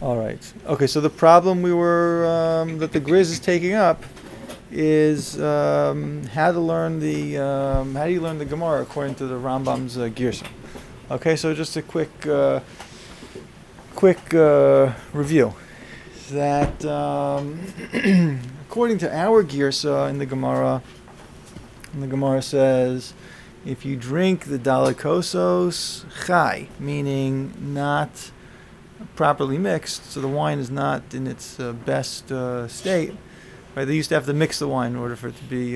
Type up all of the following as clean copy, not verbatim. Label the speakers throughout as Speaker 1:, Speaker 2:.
Speaker 1: All right. Okay, so the problem that the Grizz is taking up is how to learn how do you learn the Gemara according to the Rambam's Girsa. Okay, so just a quick review. That according to our Girsa in the Gemara says, if you drink the dalikosos chai, meaning not properly mixed, so the wine is not in its best state. Right? They used to have to mix the wine in order for it to be,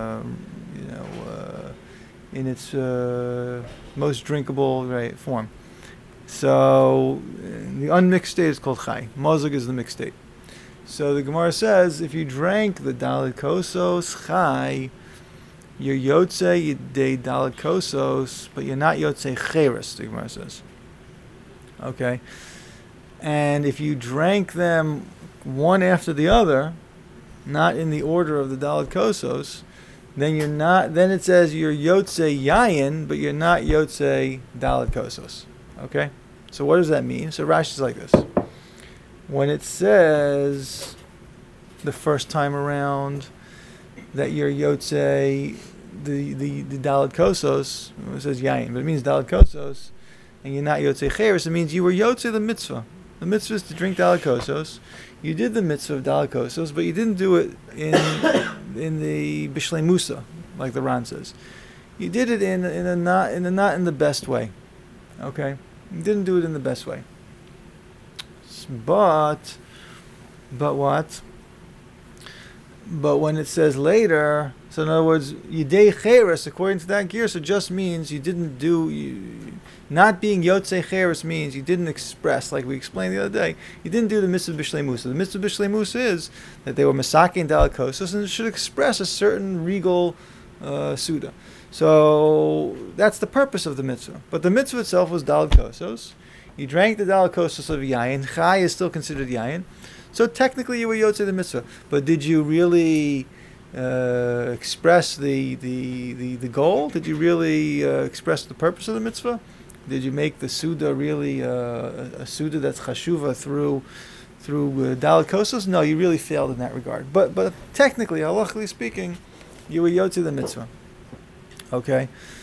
Speaker 1: in its most drinkable form. So the unmixed state is called chai. Mozug is the mixed state. So the Gemara says, if you drank the dalit kosos chai, you're yotze de dalit kosos, but you're not yotze cheres, the Gemara says. Okay? And if you drank them one after the other, not in the order of the dalit kosos, then you're not. Then it says you're yotze yayin, but you're not yotze dalit kosos. Okay, so what does that mean? So Rashi is like this: when it says the first time around that you're yotze the dalit kosos, it says yayin, but it means dalit kosos, and you're not yotze cheres. It means you were yotze the mitzvah. The mitzvah is to drink dalit kosos. You did the mitzvah of dalit kosos, but you didn't do it in the bishlei musa, like the Ran says. You did it in not in the best way. Okay, you didn't do it in the best way. But what? But when it says later, so in other words, yidei cheres, according to that gear, so just means you didn't do. Not being yotze cheres means you didn't express, like we explained the other day, you didn't do the mitzvah b'shlei musa. The mitzvah b'shlei musa is that they were masake and dalit kosos, and it should express a certain regal suda. So that's the purpose of the mitzvah. But the mitzvah itself was dalit kosos. You drank the dalit kosos of yayin. Chai is still considered yayin. So technically you were yotze the mitzvah. But did you really express the goal? Did you really express the purpose of the mitzvah? Did you make the Suda really a Suda that's chashuva through dalit kosos? No, you really failed in that regard. But technically, halachically speaking, you were yotze the mitzvah. Okay.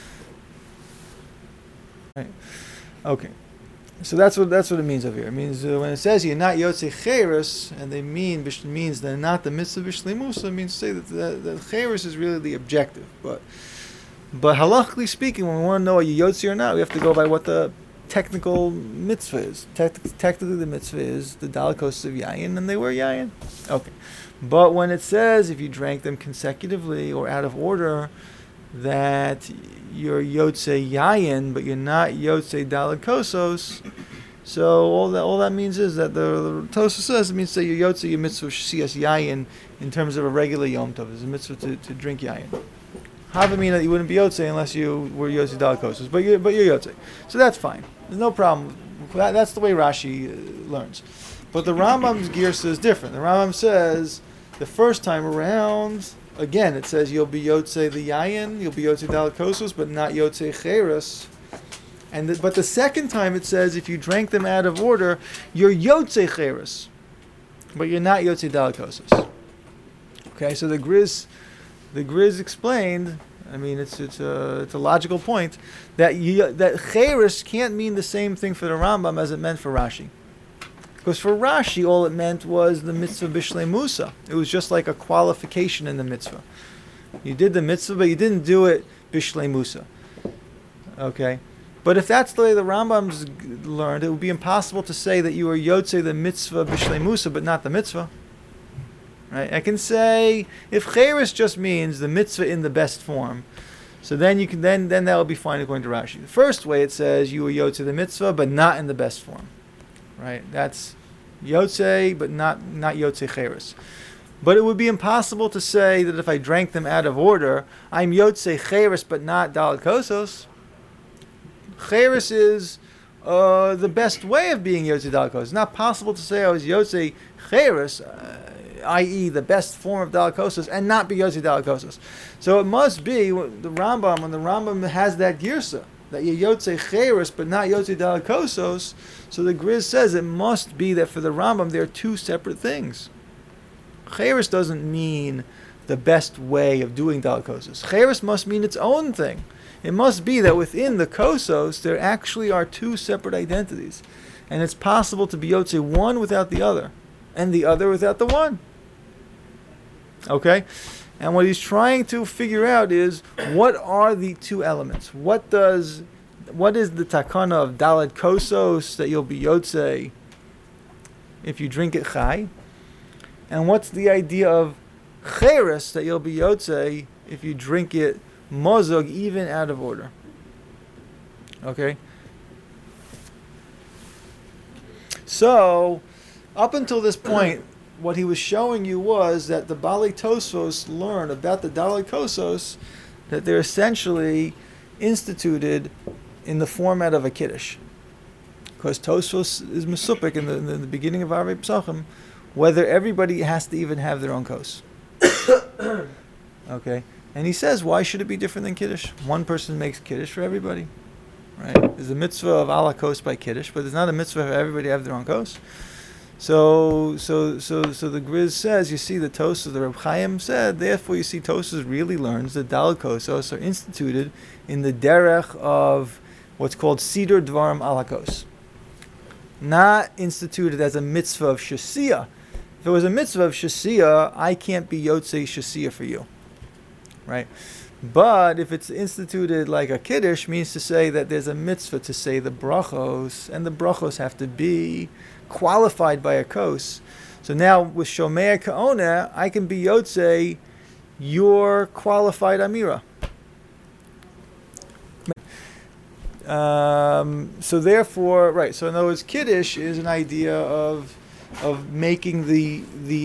Speaker 1: Right. Okay. So that's what it means over here. It means when it says you're not yotze cheres, and they means they're not the mitzvah b'shlei musa, means to say that cheres is really the objective, But halachically speaking, when we want to know are you yotze or not, we have to go by what the technical mitzvah is. Technically, the mitzvah is the dalit kosos of yayin, and they were yayin. Okay. But when it says if you drank them consecutively or out of order, that you're yotze yayin, but you're not yotze dalit kosos, so all that means is that the Tosafos says it means that you're yotze your mitzvah shesias yayin in terms of a regular yom tov. It's a mitzvah to drink yayin. Hava mean that you wouldn't be yotze unless you were yotze dalit kosos, but you're yotze. So that's fine. There's no problem. That's the way Rashi learns. But the Rambam's girsa is different. The Rambam says the first time around, again, it says you'll be yotze the yayin, you'll be yotze dalit kosos, but not yotze cheres. But the second time it says if you drank them out of order, you're yotze cheres, but you're not yotze dalit kosos. Okay, so the Grizz explained. I mean, it's a logical point that cheres can't mean the same thing for the Rambam as it meant for Rashi. Because for Rashi, all it meant was the mitzvah b'shlei musa. It was just like a qualification in the mitzvah. You did the mitzvah, but you didn't do it b'shlei musa. Okay? But if that's the way the Rambam's learned, it would be impossible to say that you were yotze the mitzvah b'shlei musa, but not the mitzvah. Right? I can say if cheres just means the mitzvah in the best form, so then you can then that will be fine according to Rashi. The first way it says you were yotze the mitzvah, but not in the best form. Right? That's yotze, but not yotze cheres. But it would be impossible to say that if I drank them out of order, I'm yotze cheres, but not dalit kosos. Cheres is the best way of being yotze dalit kosos. It's not possible to say I was yotze cheres, i.e. the best form of dalit kosos, and not be yotze dalit kosos. So it must be when the Rambam has that girsa, that you're Yotze Cheres but not Yotze Daled Kosos, so the Griz says it must be that for the Rambam there are two separate things. Cheres doesn't mean the best way of doing Daled Kosos. Cheres must mean its own thing. It must be that within the Kosos there actually are two separate identities. And it's possible to be Yotze one without the other, and the other without the one. Okay? And what he's trying to figure out is, what are the two elements? What is the takana of Daled Kosos that you'll be Yotze if you drink it Chai? And what's the idea of Cheres that you'll be Yotze if you drink it Mozog, even out of order? Okay? So, up until this point, what he was showing you was that the Balei Tosfos learn about the Daled Kosos that they're essentially instituted in the format of a Kiddush. Because Tosfos is Mesupik in the beginning of Arvei Pesachim, whether everybody has to even have their own kos. Okay? And he says, why should it be different than Kiddush? One person makes Kiddush for everybody. Right? There's a mitzvah of ala kos by Kiddush, but there's not a mitzvah for everybody to have their own kos. So the Griz says, you see the Tosas, the Reb Chaim said, therefore you see Tosas really learns that Daled Kosos are instituted in the derech of what's called Siddur Dvarim ala kos. Not instituted as a mitzvah of Shasiyah. If it was a mitzvah of Shasiyah, I can't be Yotze Shasiyah for you. Right? But if it's instituted like a Kiddush, means to say that there's a mitzvah to say the brachos, and the brachos have to be qualified by a kos. So now with Shomei Ka'ona, I can be Yotze your qualified Amira. So therefore, right, so in other words, Kiddush is an idea of making the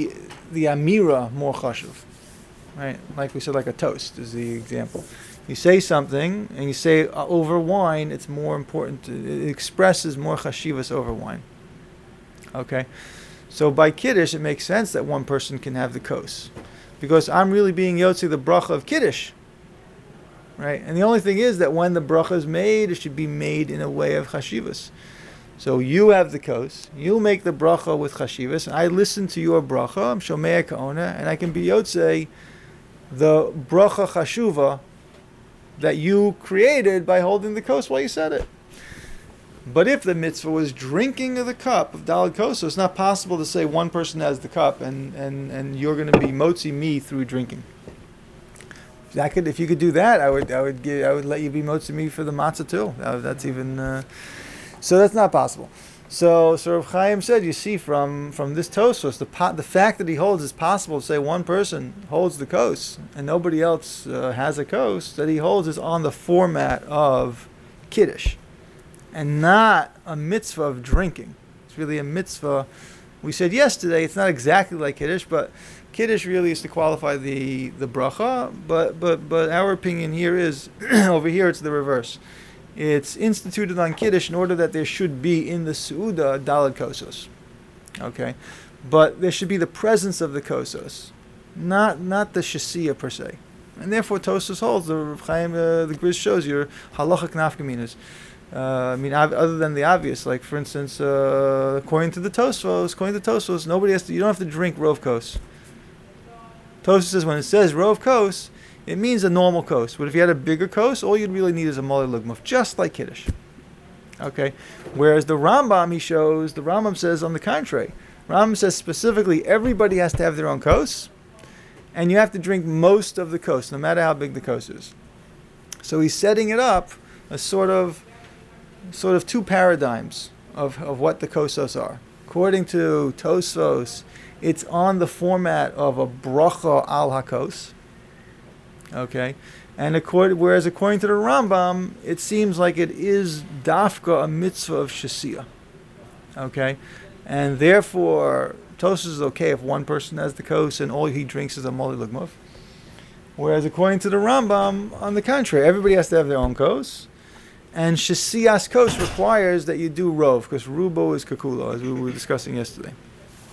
Speaker 1: Amira more chashuv. Right, like we said, like a toast is the example. You say something, and you say over wine, it's more important. It expresses more chashivas over wine. Okay, so by Kiddush, it makes sense that one person can have the kos, because I'm really being Yotze the bracha of Kiddush. Right, and the only thing is that when the bracha is made, it should be made in a way of chashivas. So you have the kos, you make the bracha with chashivas, and I listen to your bracha, I'm Shomei Ka'ona, and I can be Yotze the bracha chashuva that you created by holding the kos while you said it. But if the mitzvah was drinking of the cup of Daled Kosos, it's not possible to say one person has the cup and you're going to be motzi me through drinking. If you could do that, I would let you be motzi me for the matzah too. That's even so that's not possible. So Rav Chaim said, you see from this Tosfos, the fact that he holds it's possible to say one person holds the kos and nobody else has a kos, that he holds is on the format of Kiddush and not a mitzvah of drinking. It's really a mitzvah. We said yesterday it's not exactly like Kiddush, but Kiddush really is to qualify the bracha. But our opinion here is over here it's the reverse. It's instituted on Kiddush in order that there should be in the Su'uda Daled Kosos. Okay? But there should be the presence of the Kosos, not the Shasiyah per se. And therefore Tosfos holds, the Reb Chaim, the Griz shows your halachic nafkaminas. Other than the obvious, like for instance, according to Tosfos, you don't have to drink Rov Kos. Tosfos says when it says Rov Kos, it means a normal kos. But if you had a bigger kos, all you'd really need is a molei lugmuf, just like Kiddush. Okay? Whereas the Rambam says on the contrary. Rambam says specifically everybody has to have their own kos, and you have to drink most of the kos, no matter how big the kos is. So he's setting it up a sort of two paradigms of what the kosos are. According to Tosfos, it's on the format of a bracha al hakos. Okay, and whereas according to the Rambam, it seems like it is dafka, a mitzvah of shasiyah. Okay, and therefore Tosfos is okay if one person has the kos and all he drinks is a molei lugmuf. Whereas according to the Rambam, on the contrary, everybody has to have their own kos, and shasiyas kos requires that you do rov, because rubo is kakulo, as we were discussing yesterday.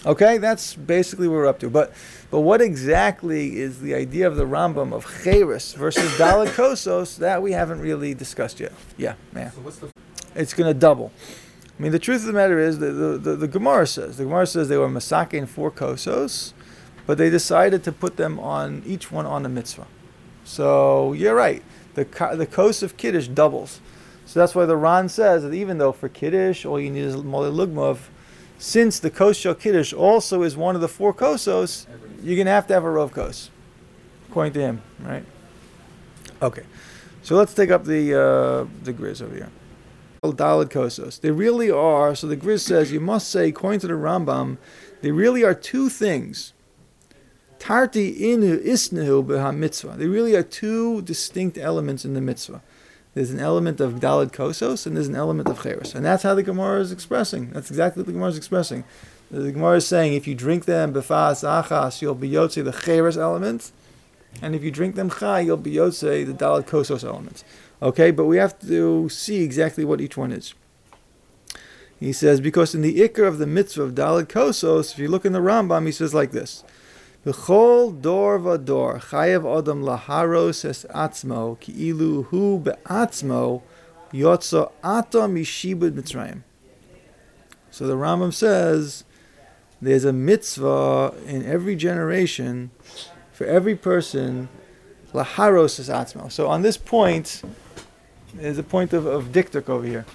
Speaker 1: Okay, that's basically what we're up to. But what exactly is the idea of the Rambam of Cheres versus Daled Kosos? That we haven't really discussed yet. Yeah, man. So what's the? It's going to double. I mean, the truth of the matter is that the Gemara says they were Masakein 4 Kosos, but they decided to put them on each one on a mitzvah. So you're right. The kos of Kiddush doubles. So that's why the Ran says that even though for Kiddush all you need is Molei Lugmav, since the kos shel Kiddush also is one of the 4 kosos, you're going to have a Rov Kos, according to him, right? Okay, so let's take up the Griz over here. Daled Kosos. They really are, so the Griz says, you must say, according to the Rambam, they really are 2 things. Tarti inu isnehu b'ha mitzvah. They really are 2 distinct elements in the mitzvah. There's an element of Daled Kosos and there's an element of Cheres. And that's how the Gemara is expressing. That's exactly what the Gemara is expressing. The Gemara is saying if you drink them b'fas achas, you'll be yotze the Cheres element. And if you drink them chai, you'll be yotze the Daled Kosos elements. Okay, but we have to see exactly what each one is. He says, because in the Iker of the mitzvah of Daled Kosos, if you look in the Rambam, he says like this. B'chol dor v'dor chayev adam laharos es atzmo ki ilu hu be'atzmo yotzo ata mishibud Mitzrayim. So the Rambam says there's a mitzvah in every generation for every person laharos es atzmo. So on this point, there's a point of diktuk over here.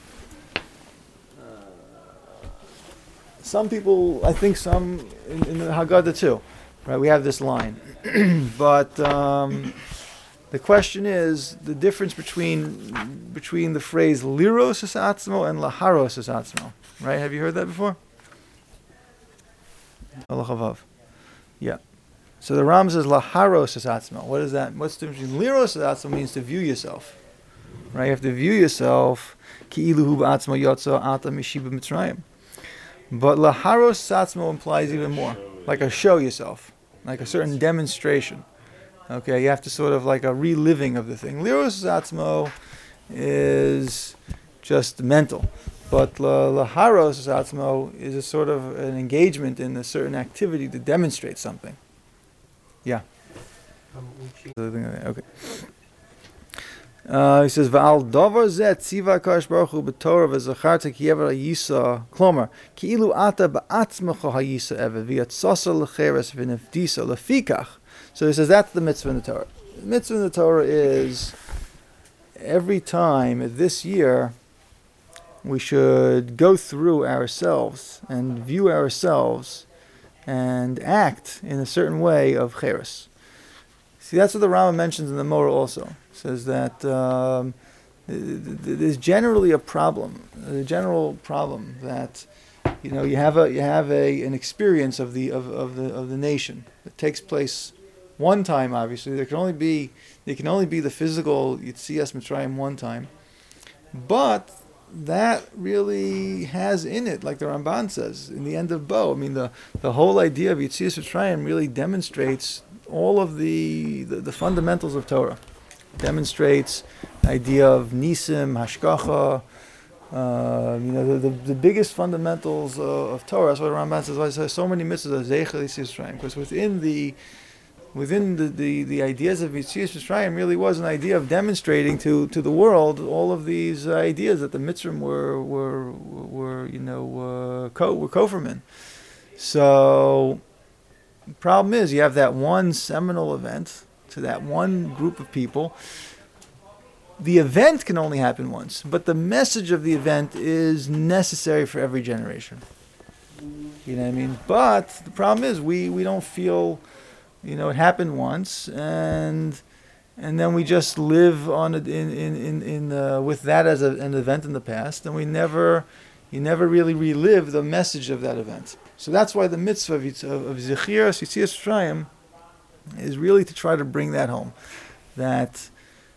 Speaker 1: Some people, I think some in the Haggadah too. Right, we have this line, but the question is the difference between the phrase liros es atzmo and laharos es atzmo. Right? Have you heard that before? Alachavav. Yeah. So the Ram says laharos es atzmo. What is that? What's the difference between liros es atzmo means to view yourself. Right? You have to view yourself ki ilu hu ba'atzmo yotzo ata mishiba Mitzrayim. But laharos atzmo implies even more, like a show yourself. Like a certain demonstration. Okay, you have to sort of like a reliving of the thing. Liros Atzmo is just mental. But Laharos Atzmo is a sort of an engagement in a certain activity to demonstrate something. Yeah. Okay. He says, "Va'al davar zeh tziva Hakadosh Baruch Hu b'Torah v'zacharta ki ever hayisa klomer ki ilu ata ba'atzmecha hayisa ever v'yatzasa l'cheres v'nefdisa lefikach." So he says that's the mitzvah in the Torah. The mitzvah in the Torah is every time this year we should go through ourselves and view ourselves and act in a certain way of cheres. See, that's what the Rama mentions in the Morah also. Says that there's generally a general problem that you have an experience of the nation that takes place one time. Obviously, there can only be the physical Yetzias Mitzrayim one time, but that really has in it, like the Ramban says in the end of Bo. I mean, the whole idea of Yetzias Mitzrayim really demonstrates all of the fundamentals of Torah. Demonstrates the idea of Nisim, Hashgacha, the biggest fundamentals of Torah. That's what Ramban says. Why there's so many mitzvahs of Zeichel Yetzias Mitzrayim, because within the ideas of Yetzias Mitzrayim really was an idea of demonstrating to the world all of these ideas that the Mitzrayim were Kofirmen. So the problem is you have that one seminal event to that one group of people. The event can only happen once, but the message of the event is necessary for every generation. You know what I mean? But the problem is we don't feel, it happened once, and then we just live on it with that as an event in the past, and you never really relive the message of that event. So that's why the mitzvah of Zechiras Yetzias Mitzrayim is really to try to bring that home, that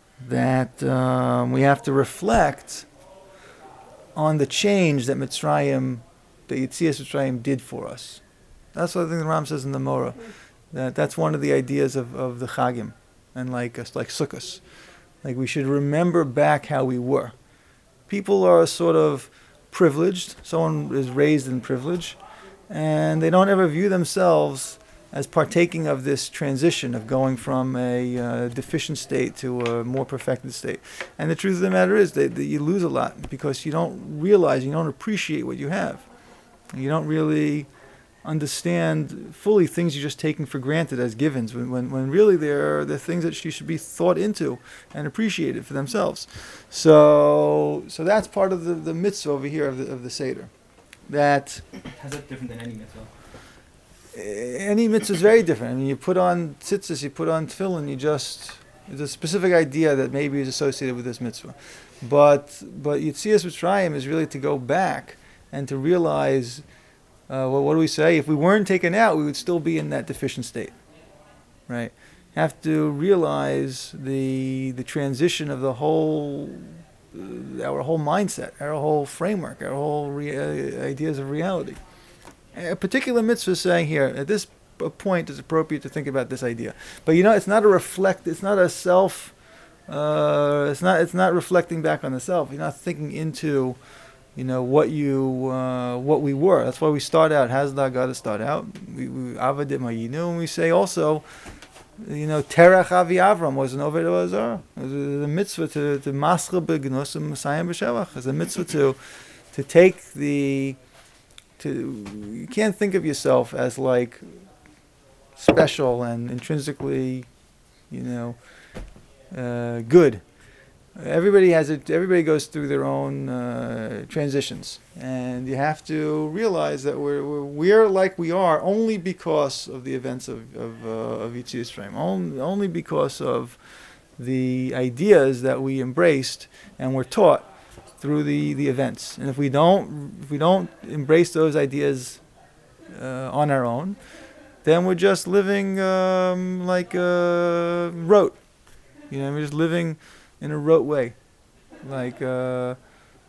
Speaker 1: we have to reflect on the change that Yetzias Mitzrayim did for us. That's what I think the Ram says in the Morah. That's one of the ideas of the Chagim, and like Sukkos. Like we should remember back how we were. People are sort of privileged. Someone is raised in privilege, and they don't ever view themselves as partaking of this transition of going from a deficient state to a more perfected state. And the truth of the matter is that you lose a lot because you don't realize, you don't appreciate what you have. You don't really understand fully things you're just taking for granted as givens, when really they're things that you should be thought into and appreciated for themselves. So that's part of the mitzvah over here of the Seder. How's
Speaker 2: that different than any mitzvah?
Speaker 1: Any mitzvah is very different. I mean, you put on tzitzis, you put on tefillin, there's a specific idea that maybe is associated with this mitzvah. But Yetzias Mitzrayim is really to go back and to realize, what do we say? If we weren't taken out, we would still be in that deficient state, right? Have to realize the transition of the whole, our whole mindset, our whole framework, our whole ideas of reality. A particular mitzvah is saying here, at this point, it's appropriate to think about this idea. But it's not it's not a self, it's not reflecting back on the self. You're not thinking into, what we were. That's why we start out. How's that got to start out? We avadim hayinu, and we say also, Terach Avi Avram was an Oved Elazar. It was a mitzvah to mascha begnus and Messiah b'shevach. It's a mitzvah to take you can't think of yourself as like special and intrinsically, good. Everybody goes through their own transitions, and you have to realize that we're like we are only because of the events of Yetzias Mitzrayim, only because of the ideas that we embraced and were taught through the events. And if we don't embrace those ideas on our own, then we're just living like rote. We're just living in a rote way, like like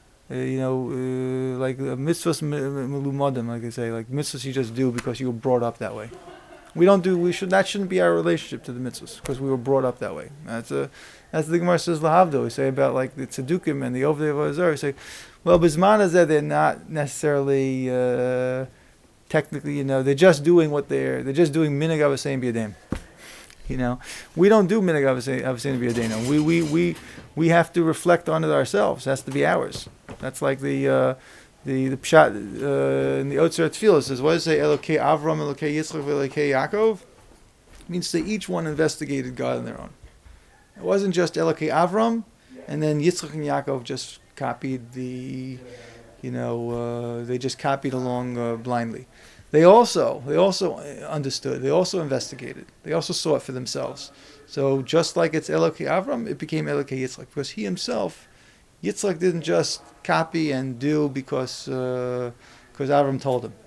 Speaker 1: mitzvahs melumadim, like I say, like mitzvahs you just do because you were brought up that way. That shouldn't be our relationship to the mitzvahs, because we were brought up that way. That's the Gemara says lahavdo. We say about like the tzedukim and the ovdei v'azar. We say, well, bisman hazeh, they're not necessarily technically, they're just doing they're just doing minhag avosayim b'yadeim. We don't do minhag avosayim b'yadeinu. We have to reflect on it ourselves. It has to be ours. That's like the pshat in the Otzer Tefillah says, what does it say? Elokei Avram, Elokei Yitzchak, Elokei Yaakov. It means that each one investigated God on their own. It wasn't just Elokei Avram, and then Yitzchak and Yaakov just copied they just copied along blindly. They also understood. They also investigated. They also saw it for themselves. So just like it's Elokei Avram, it became Elokei Yitzchak, because he himself, Yitzchak, didn't just copy and do because Avram told him.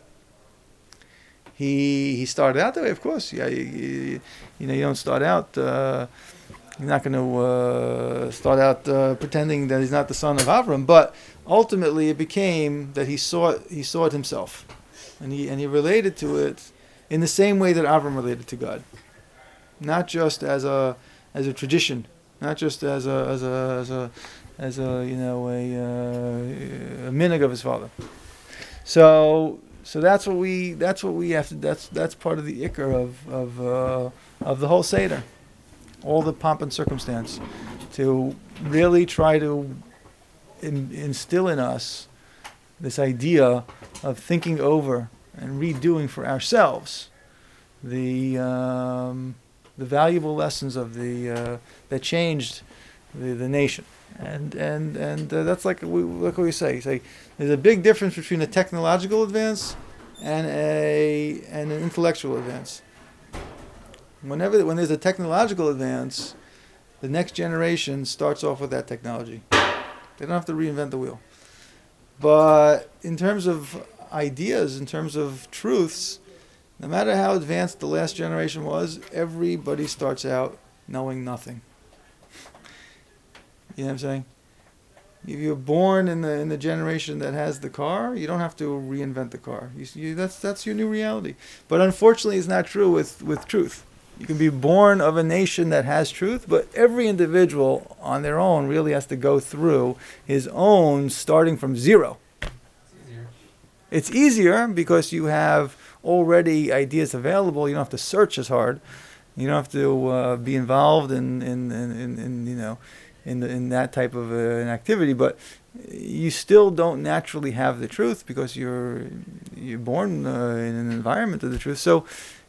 Speaker 1: He started out that way, of course. Yeah, you don't start out. You're not going to start out pretending that he's not the son of Avram. But ultimately, it became that he saw it himself, and he related to it in the same way that Avram related to God, not just as a tradition, not just as a minhag of his father. So that's what we have to. That's part of the ikar of the whole seder, all the pomp and circumstance, to really try to instill in us this idea of thinking over and redoing for ourselves the valuable lessons of that changed the nation. And that's like what we say. There's a big difference between a technological advance and an intellectual advance. When there's a technological advance, the next generation starts off with that technology. They don't have to reinvent the wheel. But in terms of ideas, in terms of truths, no matter how advanced the last generation was, everybody starts out knowing nothing. You know what I'm saying? If you're born in the generation that has the car, you don't have to reinvent the car. That's your new reality. But unfortunately, it's not true with truth. You can be born of a nation that has truth, but every individual on their own really has to go through his own starting from zero. It's easier because you have already ideas available. You don't have to search as hard. You don't have to be involved in that type of an activity. But you still don't naturally have the truth because you're born in an environment of the truth. So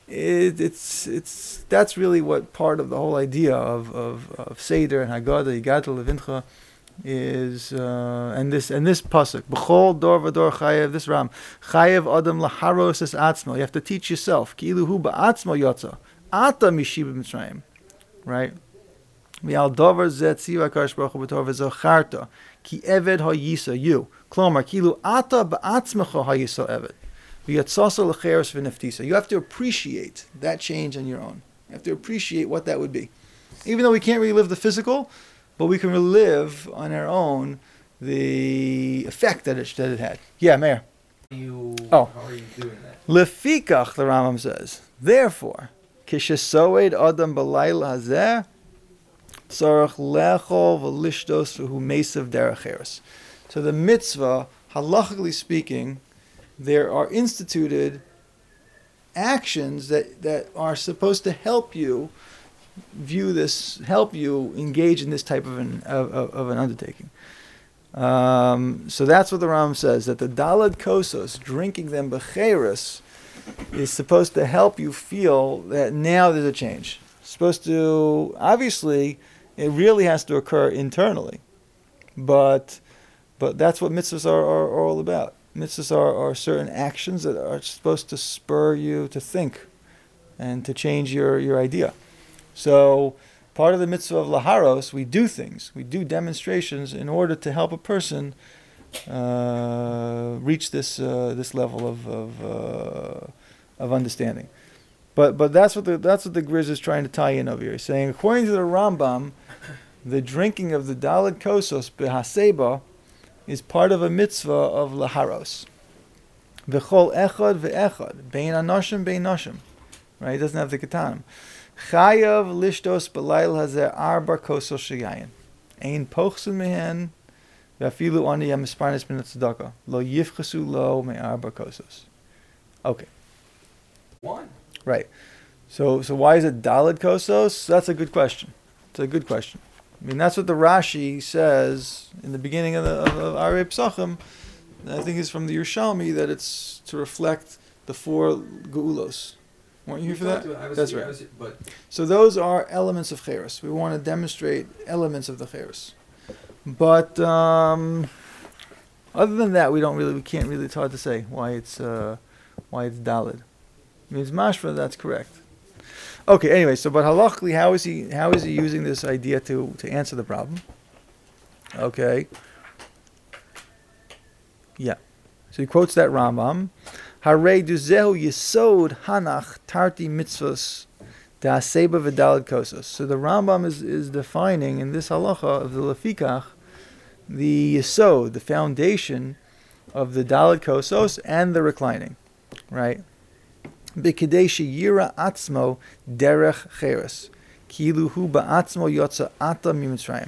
Speaker 1: it's that's really what part of the whole idea of Seder and Haggadah, Yigadol Levincha, is and this pasuk b'chol dor v'dor chayev, this ram chayev adam laharos es atzmo. You have to teach yourself ki'ilu hu ba'atzmo yotza ata mishiba mitzrayim, right? V'al davar zeh tziva hakadosh baruch hu b'tor v'zocharta ki eved hayisa, you klomar ki'ilu ata ba'atzmecha hayisa eved v'yatzasa l'cheres v'neftisa. You have to appreciate that change on your own. You have to appreciate what that would be, even though we can't really live the physical. But we can relive on our own the effect that it had. Yeah, Meir.
Speaker 2: How are you doing that?
Speaker 1: Lefikach, the Rambam says. Therefore, kishesoed adam balayl hazeh tzarach lechol v'lishtos v'hu mesav derech eretz. So the mitzvah, halachically speaking, there are instituted actions that are supposed to help you help you engage in this type of an undertaking. So that's what the Ram says, that the Dalad Kosos, drinking them b'cheres, is supposed to help you feel that now there's a change. It's supposed to, obviously, it really has to occur internally. But that's what mitzvahs are all about. Mitzvahs are certain actions that are supposed to spur you to think and to change your idea. So, part of the mitzvah of laharos, we do things, we do demonstrations in order to help a person reach this level of understanding. But that's what the Grizz is trying to tie in over here. He's saying, according to the Rambam, the drinking of the Daled Kosos behaseba is part of a mitzvah of laharos. V'chol echad ve'echad, bein anoshim bein noshim. Right? He doesn't have the katanim. Chayav lishtos b'layl hazeh arba kosos sheyayin. Ein pochsun mehen v'afilu ani yamisparnes min tzedakah. Lo yifchasu lo me'arba kosos. Okay.
Speaker 2: One.
Speaker 1: Right. So why is it daled kosos? That's a good question. It's a good question. I mean, that's what the Rashi says in the beginning of Arei Pesachim. I think it's from the Yerushalmi that it's to reflect the four geulos. Weren't you here for that? That's right. So those are elements of Cheres. We want to demonstrate elements of the Cheres. But other than that, we can't really. It's hard to say why it's Daled. I mean, it's mashma. That's correct. Okay. Anyway, but halachically, how is he using this idea to answer the problem? Okay. Yeah. So he quotes that Rambam. Harei duzehu yesod hanach tarti mitzvos da'aseba v'daled kosos. So the Rambam is defining in this halacha of the lefikach the yesod, the foundation of the daled kosos and the reclining, right? B'kedei sheyira atzmo derech cheres kilu hu ba'atzmo yotza ata mimitzrayim.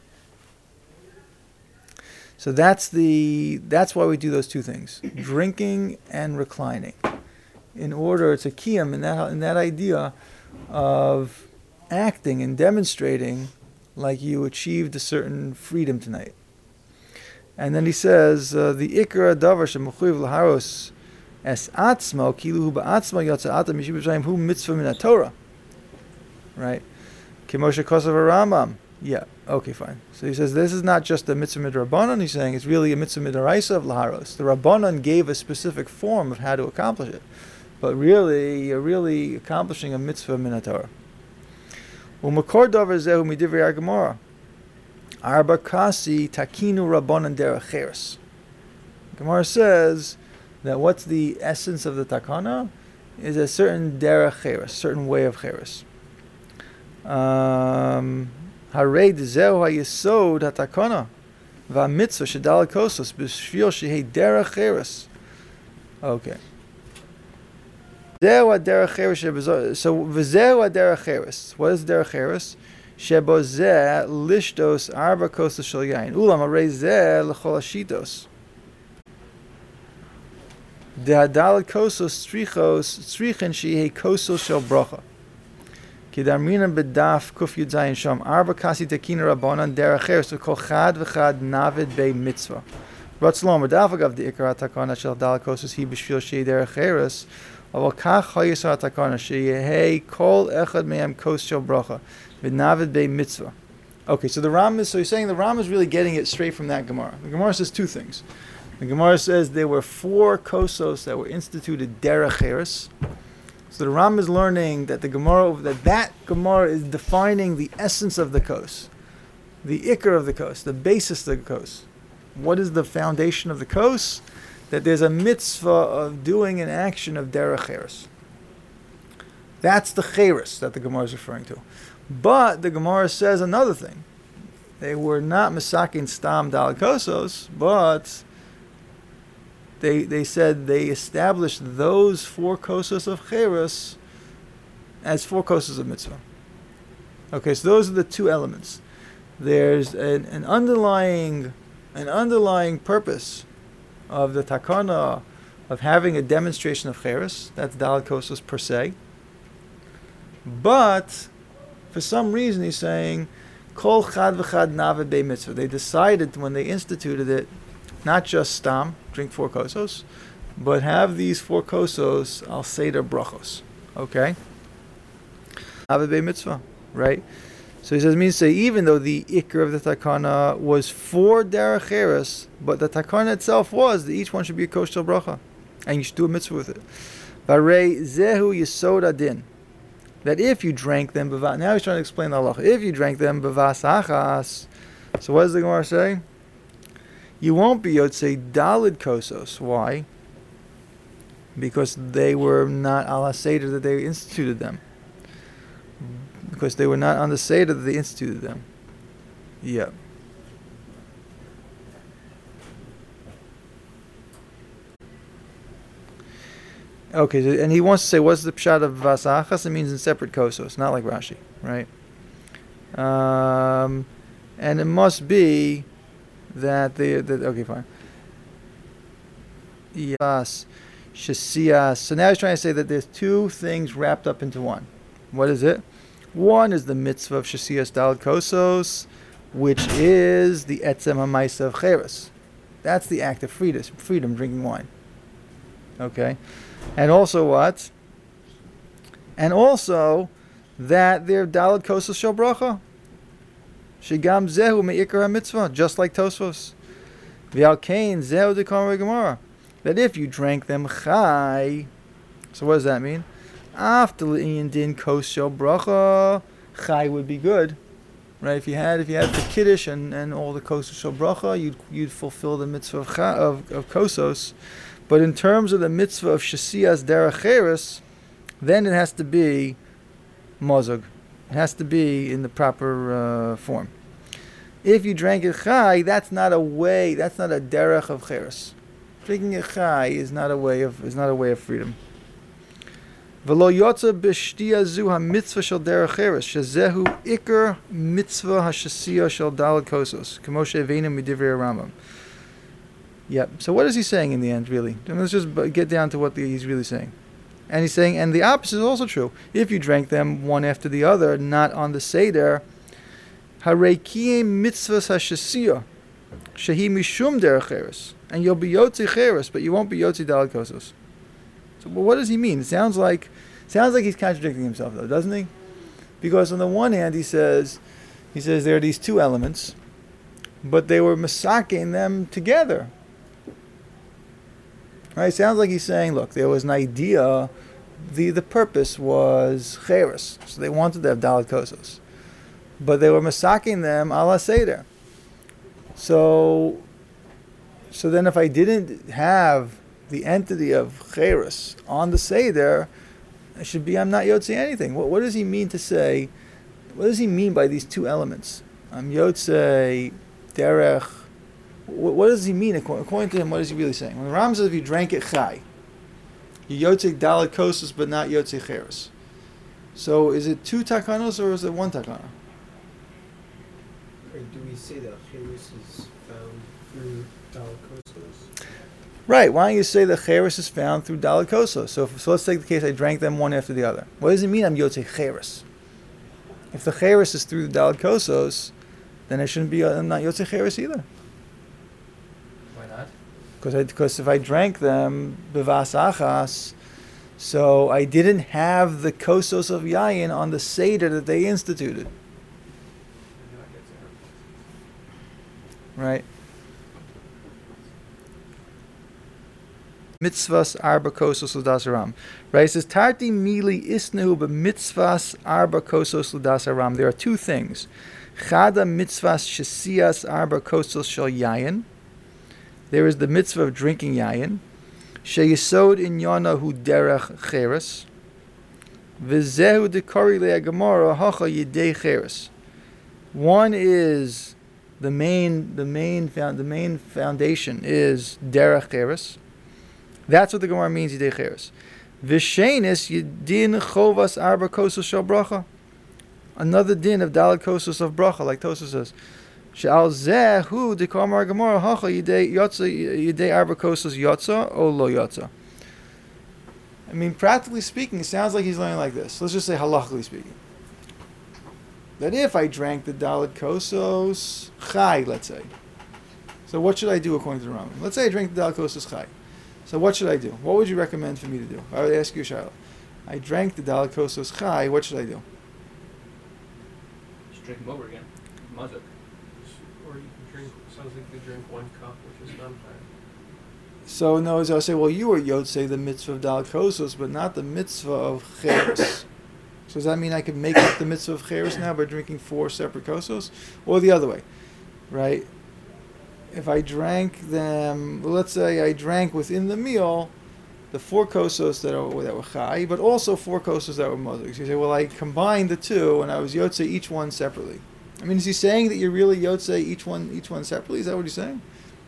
Speaker 1: So that's why we do those two things, drinking and reclining, in order to kiyam in that idea of acting and demonstrating like you achieved a certain freedom tonight. And then he says the ikra davar shemuchuyev laharos es atzmo kilu hu ba'atzmo yotza ata mishibashayim hu mitzvah min Torah, right? Kemoshe kosav Rambam. Yeah, okay, fine. So he says this is not just a mitzvah midrabanan, he's saying it's really a mitzvah midaraisa of laharos. The Rabbanan gave a specific form of how to accomplish it. But really, you're really accomplishing a mitzvah min haTorah. U'makor davar zehu midivrei Gemara. Arba kasi takinu Rabbanan derech cheres. Gemara says that what's the essence of the takana is a certain derech cheres, certain way of cheres. Harei d'zehu hayesod hatakana v'amitzvah shedaled kosos b'shvil shehei derech cheres. Okay. Zehu haderech cheres. So v'zehu haderech cheres. What is derech cheres? Shebo zeh lishtos arba kosos shel yain. Ulam harei zeh l'chol hashitos. Dehadalat kosos strichen shehe kosos shel bracha. Kidarminan bedaf kuf yud zayin sham arba kasi tekina rabbanan deracher so kol chad v'chad navid be mitzvah. Ratzlom redafagav the ikar takana shel dalat kosos he b'shvil shehe deracheres. Aval kach hayisar takana shehe kol echad me'am kos shel bracha v'navid be mitzvah. Okay, so he's saying the Ram is really getting it straight from that Gemara. The Gemara says two things. The Gemara says there were 4 kosos that were instituted deracheres. So the Ram is learning that that Gemara is defining the essence of the kos, the ikar of the kos, the basis of the kos. What is the foundation of the kos? That there's a mitzvah of doing an action of deracheres. That's the cheres that the Gemara is referring to. But the Gemara says another thing. They were not misakin stam dal kosos, but they said they established those 4 kosos of cheres as 4 kosos of mitzvah. Okay, so those are the 2 elements. There's an underlying purpose of the takana of having a demonstration of cheres. That's dal kosos per se. But for some reason he's saying kol chad v'chad navid be mitzvah. They decided when they instituted it, not just stam, drink 4 kosos, but have these 4 kosos al seder brachos. Okay? Navid be mitzvah, right? So he says, means say, even though the ikr of the takana was 4 deracheres, but the takana itself was that each one should be a kos shel bracha, and you should do a mitzvah with it. Varei zehu yesod adin. That if you drank them, now he's trying to explain the halacha. If you drank them b'vas achas, so what does the Gemara say? You won't be yotzei dalid kosos. Why? Because they were not ala seder that they instituted them. Because they were not on the seder that they instituted them. Yeah. Okay, and he wants to say, what's the pshat of vasachas? It means in separate kosos, not like Rashi, right? And it must be that okay, fine. Yes, shasiyas. So now he's trying to say that there's 2 things wrapped up into one. What is it? One is the mitzvah of shasiyas dalad kosos, which is the etzem hamaisa of cheres. That's the act of freedom, drinking wine. Okay. And also what? And also that they're dalad kosos shel bracha. Shigam zehu me'ikar mitzvah, just like Tosfos. V'al kain zehu dekamar Gemara. That if you drank them chai, so what does that mean? After l'inyan din kos shel bracha, chai would be good, right? If you had the kiddush and all the kosos shel bracha, you'd fulfill the mitzvah of kosos. But in terms of the mitzvah of shasiyas deracheres, then it has to be mozog. It has to be in the proper form. If you drank it chai, that's not a derech of cheres. Drinking it chai is not a way of freedom. V'lo yotza b'shtiya zu ha-mitzvah shel derech cheres, shezehu ikar mitzvah ha-shasiyah shel dalad kosos, k'mo she'eveinu midivrei Rambam. Yep. So what is he saying in the end, really? Let's just get down to what he's really saying. And he's saying, and the opposite is also true. If you drank them one after the other, not on the seder, harei kiyem mitzvahs hashasiyah, shehi mishum derech cheres, and you'll be yotzi cheres, but you won't be yotzi dalad kosos. So, well, what does he mean? It sounds like he's contradicting himself, though, doesn't he? Because on the one hand, he says there are these 2 elements, but they were masaking them together. Right? It sounds like he's saying, look, there was an idea, the purpose was cheres, so they wanted to have dalad kosos, but they were masaking them ala seder. So then if I didn't have the entity of cheres on the seder, I'm not yotze anything. What does he mean to say? What does he mean by these 2 elements? I'm yotze derech. What does he mean? According to him, what is he really saying? When the Ram says if you drank it chai, you yotze dalad kosos but not yotze cheres. So is it 2 takanos or is it 1 takana?
Speaker 3: Or do we say that cheres is found through dalad kosos?
Speaker 1: Right. Why don't you say the cheres is found through Daled Kosos? So let's take the case I drank them one after the other. What does it mean I'm Yotzei Cheres? If the cheres is through the Daled Kosos, then I shouldn't be I'm not Yotzei Cheres either.
Speaker 2: Why not?
Speaker 1: Because if I drank them bevas achas, so I didn't have the kosos of yayin on the seder that they instituted. Right. Mitzvahs arba kosos l'das haram. Right. It says tarti mili isnehu b'mitzvahs arba kosos l'das haram. There are two things. Chada mitzvahs shesias arba kosos shel yayin. There is the mitzvah of drinking yayin. Sheyisod inyana hu derech cheres. V'zehu dekori le'agamara hacha yidei cheres. One is the main foundation is derech cheres. That's what the Gemara means, yidei cheres. V'shenis yidin chovas arba kosos shel bracha. Another din of daled kosos of bracha, like Tosfos says. She'al zehu dekamar gemara hacha yidei arba kosos yotza or lo yotza. I mean, practically speaking, it sounds like he's learning like this. Let's just say halachically speaking. That if I drank the daled kosos chai, let's say. So what should I do according to the Rambam? Let's say I drank the daled kosos chai. So what should I do? What would you recommend for me to do? I would ask you, Shiloh. I drank the daled kosos chai. What should I do?
Speaker 2: Just drink them over again. Mazuk.
Speaker 3: Or you can drink, sounds like you drink 1 cup, which is non-fire.
Speaker 1: So no, I'll say, well, you were Yotzei the mitzvah of daled kosos, but not the mitzvah of cheres. So does that mean I could make up the mitzvah of cheres now by drinking 4 separate kosos? Or the other way, right? If I drank them, let's say I drank within the meal the 4 kosos that were chai, but also 4 kosos that were mazuk. So you say, well, I combined the 2 and I was Yotzei each one separately. I mean, is he saying that you're really Yotzei each one separately? Is that what he's saying?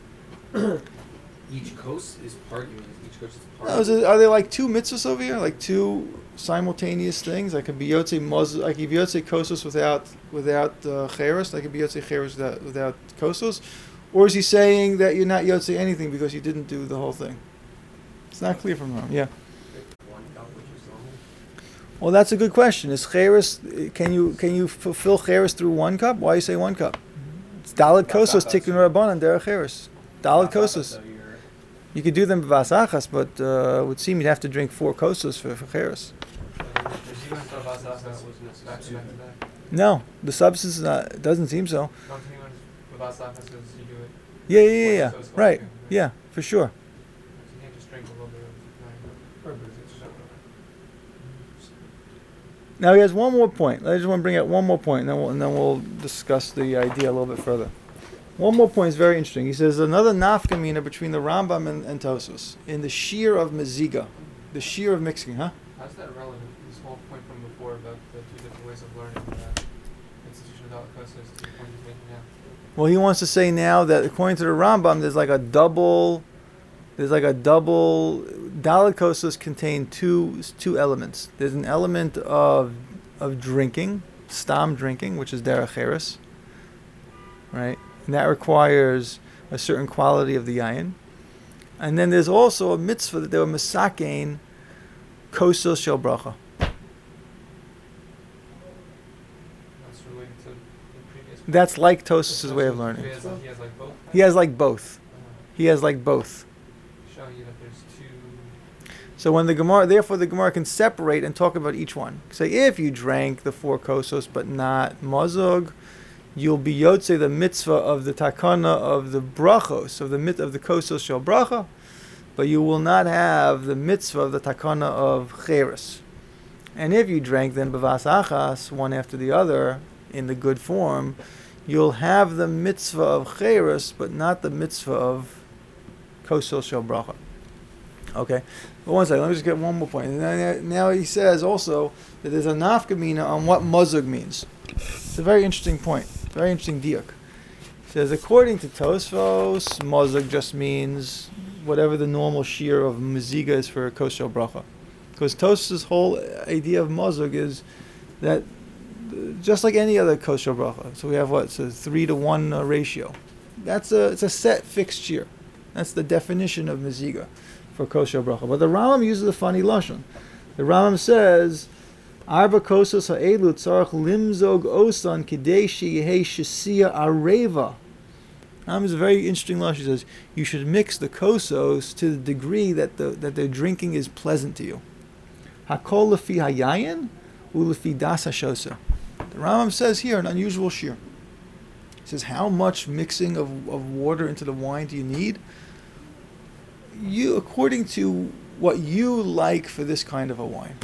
Speaker 2: Each kos is part. Each kos is part.
Speaker 1: No, are there like 2 mitzvahs over here? Like 2 simultaneous things? I could be Yotzei mazuk. I could be Yotzei kosos without cheres. I could be Yotzei cheres without kosos. Or is he saying that you're not Yotzei anything because you didn't do the whole thing? It's not clear from him. Yeah.
Speaker 3: 1 cup, which is normal.
Speaker 1: Well, that's a good question. Is cheres? Can you fulfill cheres through 1 cup? Why you say 1 cup? It's daled kosos tikkun rabbanan derech cheres. Daled kosos. You could do them b'vas achas, but it would seem you'd have to drink 4 kosos for cheres. No, the substance it doesn't seem so. Yeah. Right. Yeah, for sure.
Speaker 3: You can't just drink a little bit of
Speaker 1: Now he has one more point. I just want to bring out one more point, and then we'll discuss the idea a little bit further. One more point is very interesting. He says another nafkamina between the Rambam and Tosfos in the shear of meziga, the shear of mixing, huh?
Speaker 3: How's that relevant? This whole point from before about the 2 different ways of learning the institution of daled kosos to the point he's making now.
Speaker 1: Well, he wants to say now that according to the Rambam, there's like a double. Daled kosos contain two elements. There's an element of drinking, stam drinking, which is derech cheres, right? And that requires a certain quality of the yayin. And then there's also a mitzvah that they were misakein kosos shel bracha.
Speaker 3: That's related to the previous.
Speaker 1: That's like Tosfos' way of learning.
Speaker 3: He has like both.
Speaker 1: He has like both. He has like both.
Speaker 3: Showing you that there's 2.
Speaker 1: So when the Gemara can separate and talk about each one. Say if you drank the 4 kosos but not mazug, you'll be yotzei the mitzvah of the takana of the brachos of the kosos shel bracha, but you will not have the mitzvah of the takana of cheres. And if you drank them b'vas achas, one after the other, in the good form, you'll have the mitzvah of cheres, but not the mitzvah of kosos shel bracha. Okay, but one second, let me just get one more point. Now he says also that there's a nafkamina on what mazug means. It's a very interesting point, very interesting diuk. He says according to Tosfos, mazug just means whatever the normal shear of meziga is for kos shel bracha. Because Tosfos' whole idea of mazug is that just like any other kos shel bracha, so we have what? It's a 3-to-1 ratio. It's a set fixed shear. That's the definition of meziga for kosher bracha. But the Rambam uses a funny lashon. The Rambam says, Arba kosos ha'elu tzarech limzog osan kidei sheyehei shesiya areva. Rambam is a very interesting lashon. He says, you should mix the kosos to the degree that the drinking is pleasant to you. Hakol lefi hayayin ulefi das hashosa. The Rambam says here an unusual shir. He says, how much mixing of water into the wine do you need? You, according to what you like for this kind of a wine.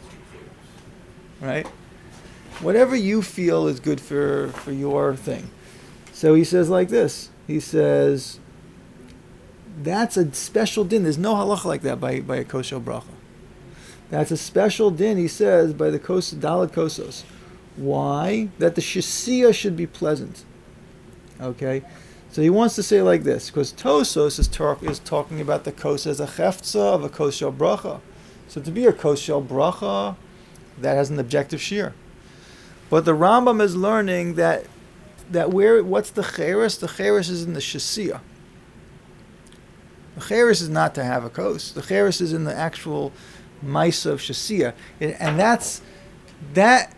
Speaker 1: Right? Whatever you feel is good for your thing. So he says like this. He says, that's a special din. There's no halacha like that by a kosher bracha. That's a special din, he says, by the Daled Kosos. Why? That the shesiya should be pleasant. Okay? So he wants to say like this, because Tosos is talking about the kos as a cheftza of a kosher bracha. So to be a kosher bracha, that has an objective shear. But the Rambam is learning that what's the cheres? The cheres is in the shesiya. The cheres is not to have a kos. The cheres is in the actual maisa of shesiya. And that's that.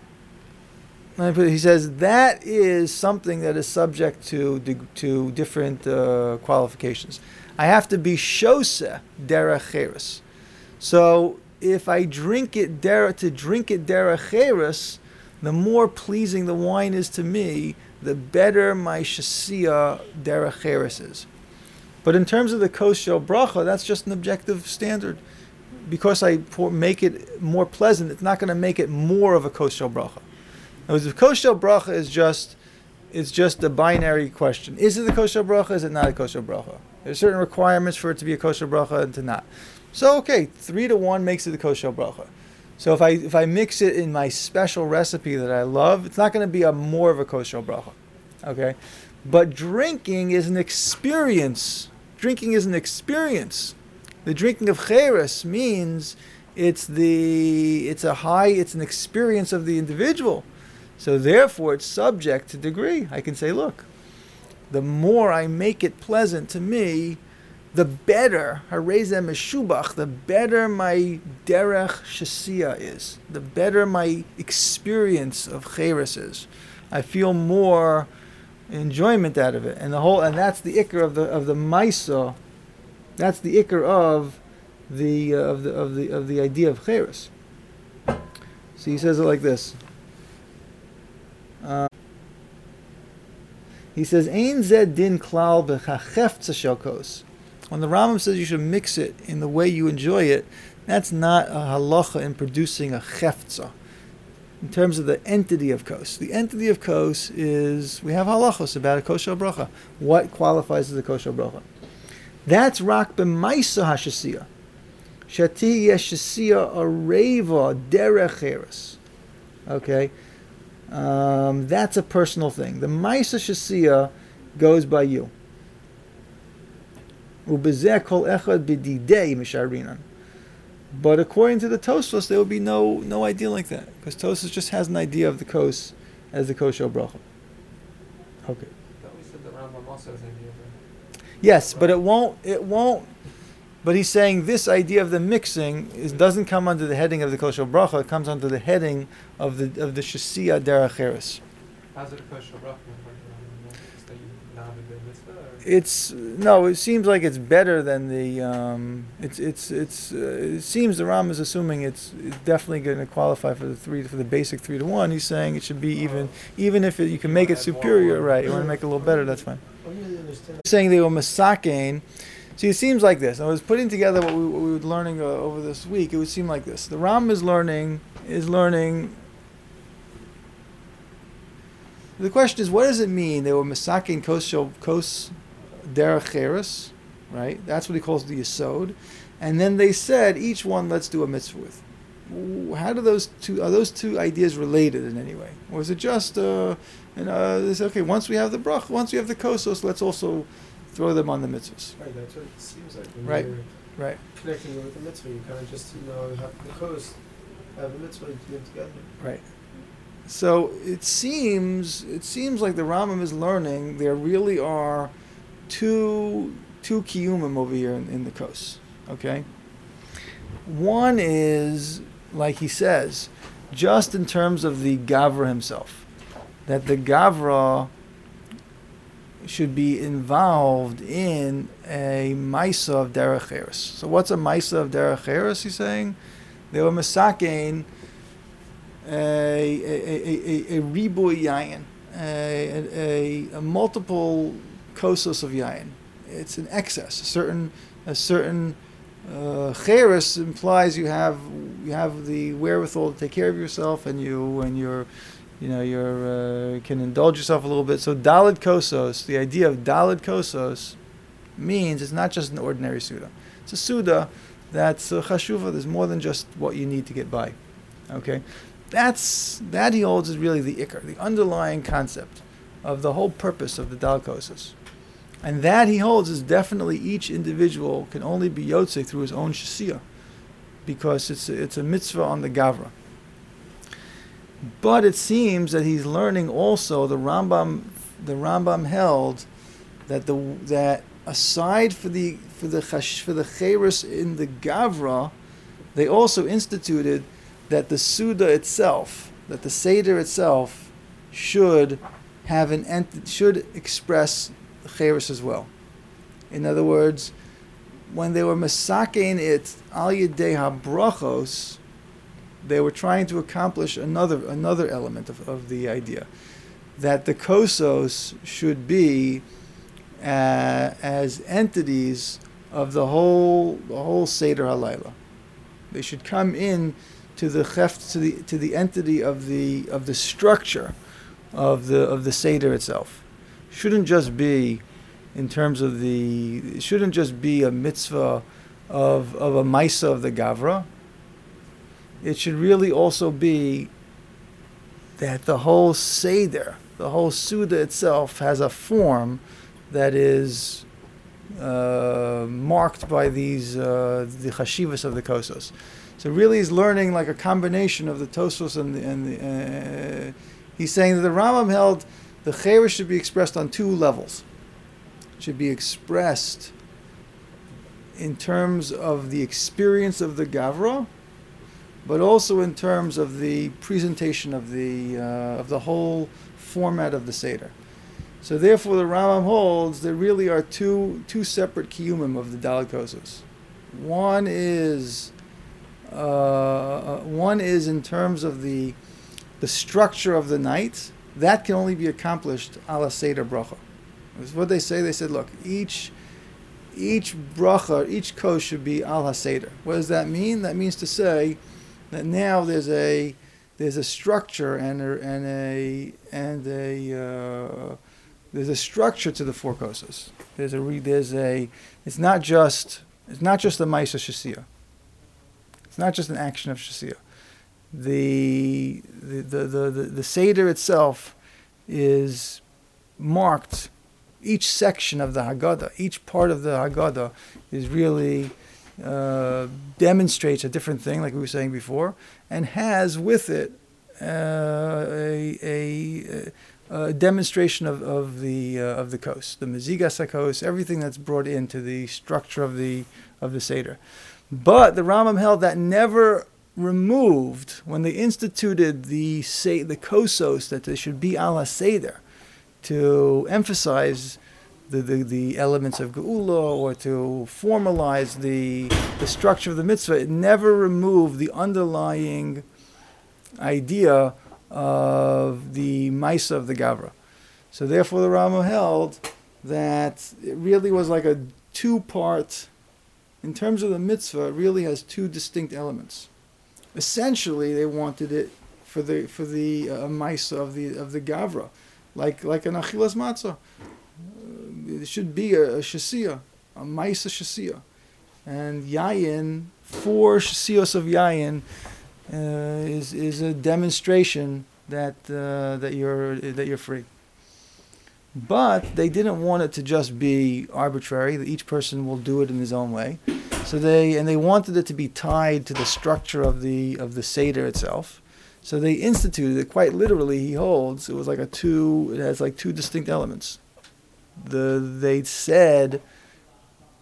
Speaker 1: He says that is something that is subject to different qualifications. I have to be shoseh derech cheres. So if I drink it derech cheres, the more pleasing the wine is to me, the better my shesiya derech cheres is. But in terms of the kosher bracha, that's just an objective standard. Because I make it more pleasant, it's not going to make it more of a kosher bracha. Now, the kosher bracha is just a binary question. Is it a kosher bracha? Is it not a kosher bracha? There's certain requirements for it to be a kosher bracha and to not. So okay, 3-1 makes it a kosher bracha. So if I mix it in my special recipe that I love, it's not going to be more of a kosher bracha. Okay, but drinking is an experience. Drinking is an experience. The drinking of cheres means it's an experience of the individual. So therefore, it's subject to degree. I can say, look, the more I make it pleasant to me, the better, harezeh meshubach, the better my derech shesiya is, the better my experience of cheres is. I feel more enjoyment out of it, and that's the ikar of the maisa. That's the ikar of the idea of cheres. So he says it like this. He says, "Ein zed din klal b'chachefza shel kos." When the Rambam says you should mix it in the way you enjoy it, that's not a halacha in producing a cheftza. In terms of the entity of kos, the entity of kos is we have halachos about a kosher bracha. What qualifies as a kosher bracha? That's rak b'maisa hashesiya. Shati yeshesiya areva derech cheres. Okay. That's a personal thing. The Maisa Shesiya goes by you. Ubezeh kol echad b'didei misharinan. But according to the Tosfos, there will be no idea like that, because Tosfos just has an idea of the kos as the kosher bracha. Okay.
Speaker 3: But we said the Rambam also has an idea of that.
Speaker 1: Yes, but it won't. But he's saying this idea of the mixing doesn't come under the heading of the kosher bracha. It comes under the heading of the shesiya derech cheres.
Speaker 3: How's it a kosher bracha? Is that you not have a mitzvah?
Speaker 1: It seems like it's better than the. It seems the Ram is assuming it's definitely going to qualify for the basic 3-1. He's saying it should be even if you can make it superior, right? You want to make it a little better, that's fine. He's saying they were masakein. See, it seems like this. I was putting together what we were learning over this week. It would seem like this. The Ram is learning. The question is, what does it mean? They were masakin kos derech cheres, right? That's what he calls the yesod. And then they said, each one, let's do a mitzvah with. How do are those two ideas related in any way? Or is it just, they say, okay, once we have the brach, once we have the kosos, let's also throw them on the mitzvahs.
Speaker 4: Right, that's what it seems like. When
Speaker 1: Right.
Speaker 4: Connecting it with the mitzvah, you kind of just, have the kos, have the mitzvah, you do it together.
Speaker 1: Right. So it seems like the Rambam is learning there really are two two kiyumim over here in the kos. Okay. One is, like he says, just in terms of the Gavra himself, that the Gavra should be involved in a Maisa of Derech Eretz. So what's a Maisa of Derech Eretz, he's saying? They were Masakein a Ribui Yayin, a multiple kosos of Yayin. It's an excess. A certain Cheres implies you have the wherewithal to take care of yourself, and you're can indulge yourself a little bit. So Daled Kosos, the idea of Daled Kosos means it's not just an ordinary Suda. It's a Suda that's Chashuva. There's more than just what you need to get by. Okay? That he holds is really the Ikar, the underlying concept of the whole purpose of the Daled Kosos. And that he holds is definitely each individual can only be Yotze through his own Shasiyah, because it's a mitzvah on the Gavra. But it seems that he's learning also, the Rambam held that aside for the Cheres in the Gavra, they also instituted that the Suda itself, that the Seder itself should should express Cheres as well. In other words, when they were Masakein it al yedei habrachos, they were trying to accomplish another element of the idea, that the kosos should be as entities of the whole Seder Halayla. They should come in to the cheft, to the entity of the structure of the Seder itself. Shouldn't just be in terms of it shouldn't just be a mitzvah of a Maisa of the Gavra. It should really also be that the whole Seder, the whole Suda itself, has a form that is marked by the chashivas of the kosos. So really he's learning like a combination of the Tosfos and he's saying that the Rambam held the Cheres should be expressed on two levels. It should be expressed in terms of the experience of the Gavra, but also in terms of the presentation of the whole format of the Seder. So therefore the Rambam holds there really are two separate kiyumim of the Daled Kosos. One is in terms of the structure of the night. That can only be accomplished ala Seder bracha. That's what they say. They said, look, each bracha, each kos should be al ha-Seder. What does that mean? That means to say that now there's a structure there's a structure to the four kosas. It's not just a Maisa Shasiyah. It's not just an action of Shasiyah. The Seder itself is marked. Each section of the Haggadah, each part of the Haggadah is really demonstrates a different thing, like we were saying before, and has with it a demonstration of the kos, the mezigas hakos, everything that's brought into the structure of the Seder. But the Rambam held that never removed, when they instituted the kosos, that they should be al ha-Seder, to emphasize the elements of Geula, or to formalize the structure of the mitzvah. It never removed the underlying idea of the Maisa of the Gavra. So therefore the Rambam held that it really was like a two-part, in terms of the mitzvah, it really has two distinct elements. Essentially, they wanted it for the Maisa of the Gavra, like an achilas matzah. It should be a shasiyah, a Maisa shasiyah, and yayin, 4 shasiyos of yayin is a demonstration that you're free. But they didn't want it to just be arbitrary, that each person will do it in his own way. So they wanted it to be tied to the structure of the Seder itself. So they instituted it, quite literally, he holds, it was like it has like two distinct elements. They said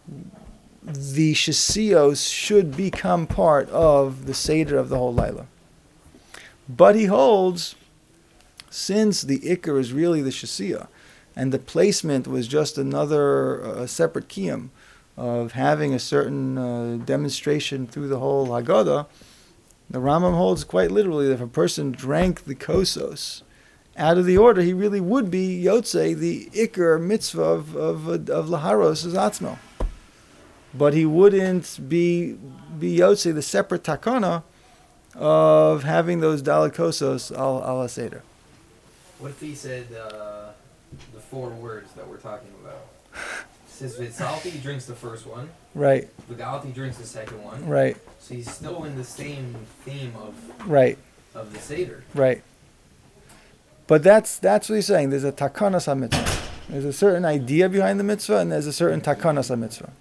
Speaker 1: the shasios should become part of the seder of the whole laila. But he holds, since the ikar is really the shasiya, and the placement was just another separate kiyum of having a certain demonstration through the whole Haggadah, the Rambam holds quite literally that if a person drank the kosos out of the order, he really would be yotzei the ikar mitzvah of laharos as atzmo. But he wouldn't be yotzei the separate takana of having those daled kosos al seder.
Speaker 2: What if he said the 4 words that we're talking about? He says Vitzalti, he drinks the first one.
Speaker 1: Right.
Speaker 2: Vigalti drinks the second one.
Speaker 1: Right.
Speaker 2: So he's still in the same theme of the Seder.
Speaker 1: Right. But that's what he's saying. There's a takanas ha-mitzvah. There's a certain idea behind the mitzvah, and there's a certain takanas ha-mitzvah.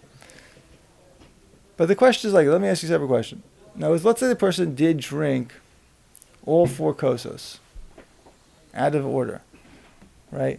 Speaker 1: But the question is let me ask you a separate question. Now, let's say the person did drink all 4 kosos out of order, right?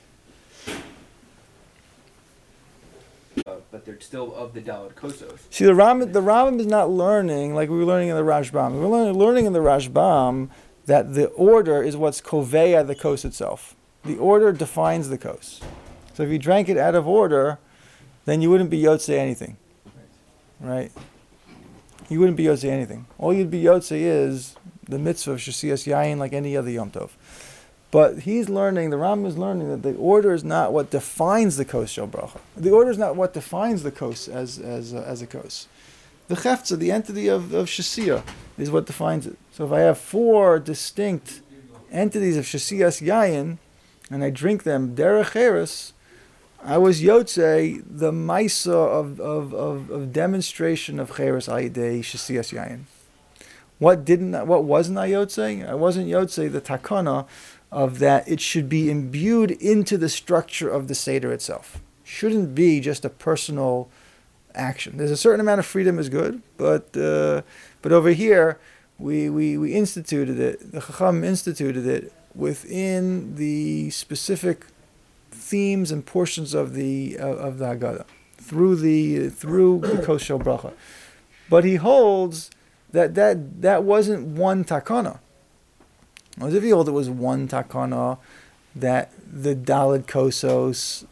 Speaker 2: But they're still of the Daled Kosos.
Speaker 1: See, the Rambam is not learning like we were learning in the Rashbam. We're learning in the Rashbam that the order is what's koveya the kos itself. The order defines the kos. So if you drank it out of order, then you wouldn't be yotzei anything, right? You wouldn't be yotzei anything. All you'd be yotzei is the mitzvah of shasiyas yayin like any other Yom Tov. But the Rambam is learning that the order is not what defines the kos shel bracha. The order is not what defines the kos as a kos. The cheftza, the entity of shasiyah, is what defines it. So if I have 4 distinct entities of shasiyas yayin, and I drink them derech eres, I was yotzei the maisa of demonstration of cheres ayidei shasiyas yayin. What wasn't I yotzei? I wasn't yotzei the takana of that it should be imbued into the structure of the Seder itself. Shouldn't be just a personal action. There's a certain amount of freedom is good, but over here we instituted it. The Chacham instituted it within the specific themes and portions of the Haggadah through the Kos Shel Bracha. But he holds that wasn't one takana. As if he holds it was one takana, that the Daled Kosos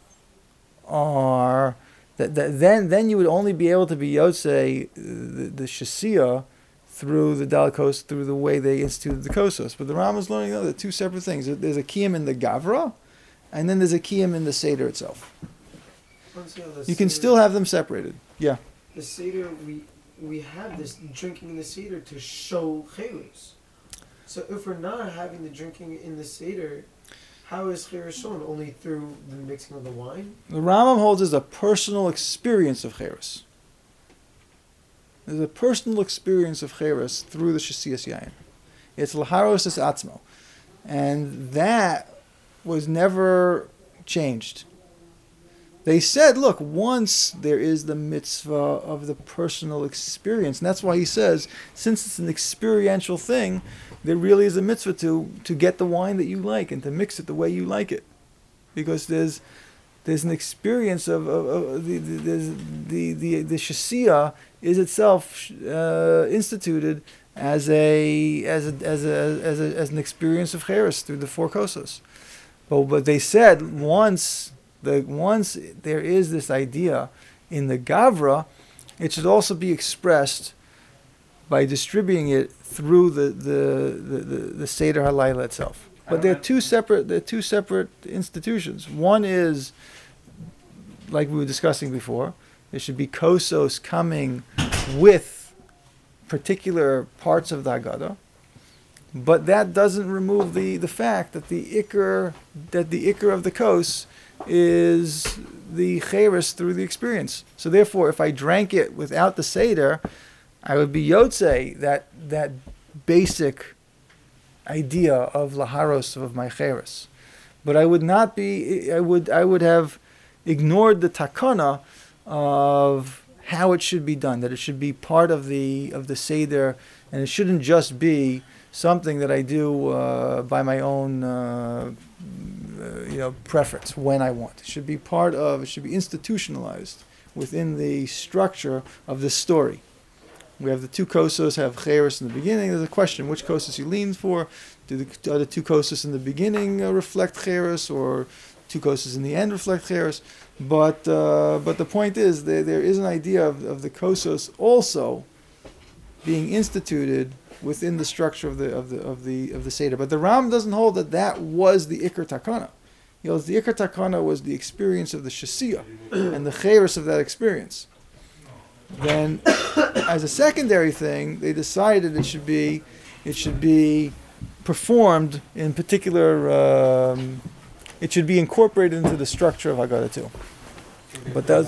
Speaker 1: are then you would only be able to be yotzei the shasiyah through the Daled Kos, through the way they instituted the Kosos. But the Rambam is learning they're 2 separate things. There's a kiyum in the Gavra, and then there's a kiyum in the Seder itself. You can still have them separated. Yeah.
Speaker 4: The Seder, we have this drinking in the Seder to show cheres. So if we're not having the drinking in the Seder, how is cheres shown? Only through the mixing of the wine?
Speaker 1: The Rambam holds as a personal experience of cheres. There's a personal experience of cheres through the shasiyas yayin. It's laharos es atzmo. And that was never changed. They said, look, once there is the mitzvah of the personal experience, and that's why he says, since it's an experiential thing, there really is a mitzvah to get the wine that you like and to mix it the way you like it, because there's an experience of the shasiyah is itself instituted as an experience of cheres through the 4 kosos. But they said once there is this idea in the Gavra, it should also be expressed by distributing it through the Seder HaLayla itself. But they're two separate institutions. One is, like we were discussing before, there should be kosos coming with particular parts of the Haggadah. But that doesn't remove the fact that the ikar of the kos is the cheres through the experience. So therefore, if I drank it without the Seder, I would be yotzei that basic idea of laharos of my cheres. But I would not be. I would have ignored the takana of how it should be done. That it should be part of the Seder, and it shouldn't just be something that I do by my own preference when I want. It should be part of. It should be institutionalized within the structure of this story. We have the two kosos have cheres in the beginning. There's a question, which kosos you lean for? Do the other two kosos in the beginning reflect cheres, or two kosos in the end reflect cheres? But the point is, there is an idea of the kosos also being instituted within the structure of the Seder. But the Ram doesn't hold that was the Iker Takana. He holds the Iker Takana was the experience of the Shasiya and the cheres of that experience. Then, as a secondary thing, they decided it should be performed in particular. It should be incorporated into the structure of Haggadah too. But that's.